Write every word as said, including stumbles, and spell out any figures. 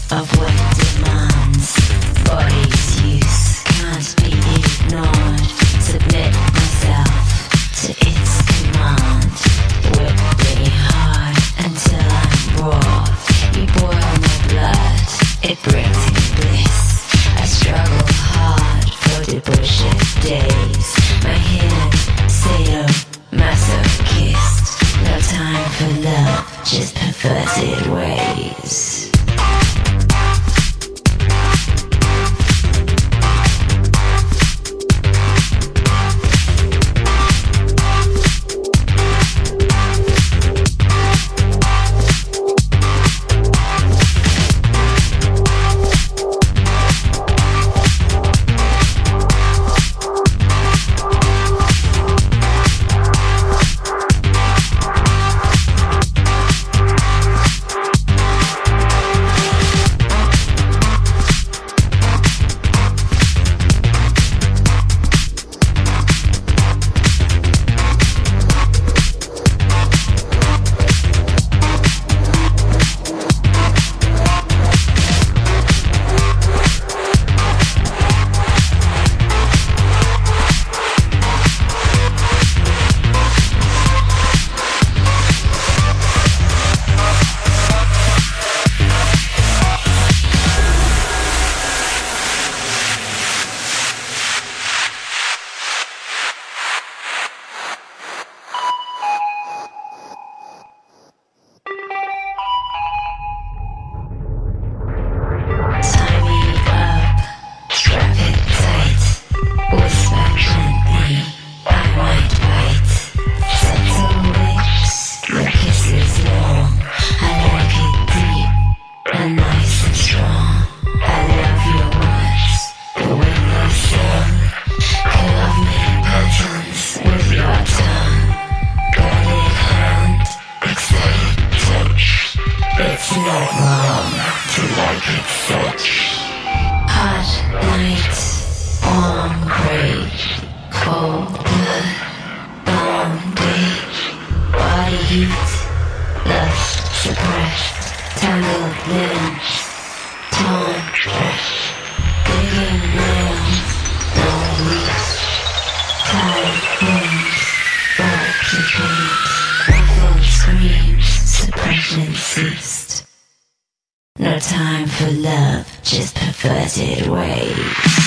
of what demands body's use can't be ignored. Submit myself to its command. Whip me hard until I'm raw. You boil my blood, it brings me bliss. I struggle hard for the bullshit days. My hand sail masochist. No time for love, just perverted ways. It's not wrong to like it such. Hot night, warm rage, cold blood, bondage, body heat, lust suppressed, tangled limbs, torn flesh, digging nails, no release, tied bones, broken dreams, muffled screams, suppression ceased. No time for love, just perverted ways.